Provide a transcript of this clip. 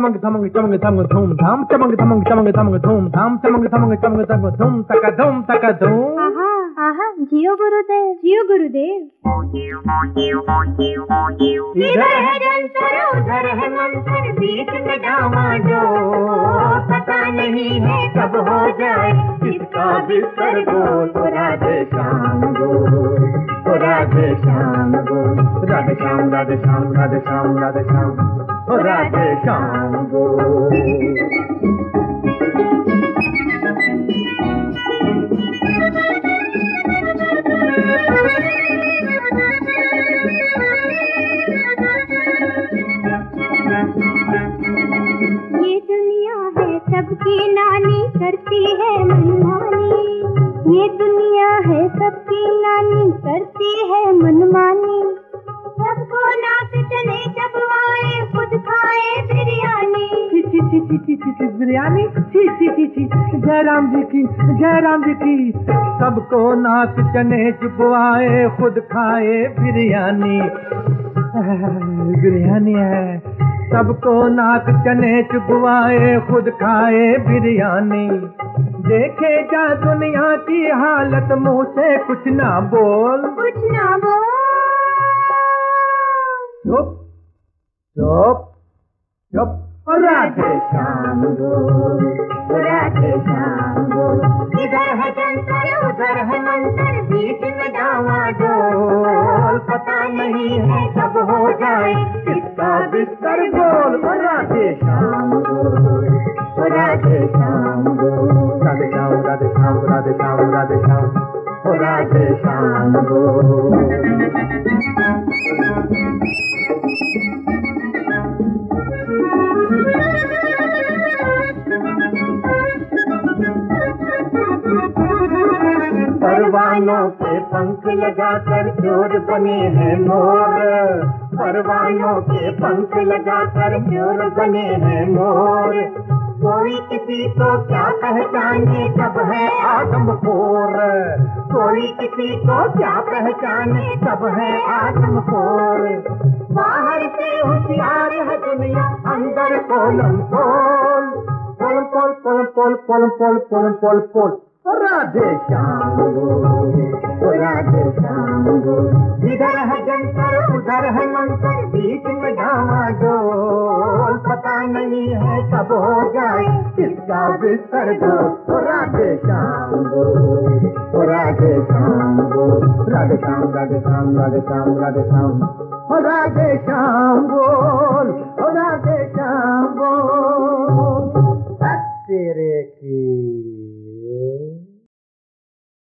चमंग थमंग चमंग थमंग धूम धाम चमंग थमंग चमंग थमंग धूम धाम चमंग थमंग चमंग थमंग धूम तका धूम। आहा आहा, जियो गुरुदेव, जियो गुरुदेव। इधर है जंतर उधर है मंतर, बीच में डामाडोल, पता नहीं है कब हो जाए किसका बिस्तर गोल। ओ राधे श्याम गोल, ओ राधे श्याम गोल, राधे श्याम राधे श्याम राधे श्याम राधे श्याम, ओ राधे श्याम गोल। ये दुनिया है सबकी नानी, करती है मनमानी। ये दुनिया है सबकी नानी, करती है मनमानी। सबको नाक चले चबवाए, खुद खाए बिरयानी। ची ची ची ची ची ची ची बिरयानी, ची ची ची ची, जयराम जी की, जयराम जी की। सबको नाक चने चुपवाए, खुद खाए बिरयानी। बिरयानी है। सबको नाक चने चुपवाए, खुद खाए बिरयानी। देखे जा दुनिया की हालत, मुंह से कुछ ना बोल, कुछ ना बोल। चुप चुप चुप। राधे श्याम गोल, राधे श्याम गोल, इधर है जंतर उधर है मंतर, बीच में डामाडोल, पता नहीं है कब हो जाए किसका बिस्तर गोल। ओ राधे श्याम गोल, ओ राधे श्याम गोल, राधे श्याम राधे श्याम राधे श्याम राधे श्याम, ओ राधे श्याम गोल। परवानों के पंख लगाकर चोर बने हैं मोर, परवानों के पंख लगाकर चोर बने हैं मोर। कोई किसी को क्या पहचाने कब है आदमखोर, कोई किसी को क्या पहचाने कब है आदमखोर। बाहर से होशियार है दुनिया, अंदर पोलम पोल, पोल पोल पोल पोल पोल पोल पोल पोल पोल। राधे श्याम गोल, राधे श्याम गोल, इधर है जंतर उधर है मंतर, बीच में डामाडोल, पता नहीं है कब हो जाए किसका बिस्तर गोल। राधे श्याम गोल, राधे श्याम गोल, राधे श्याम राधे श्याम राधे श्याम राधे श्याम, राधे श्याम गोल।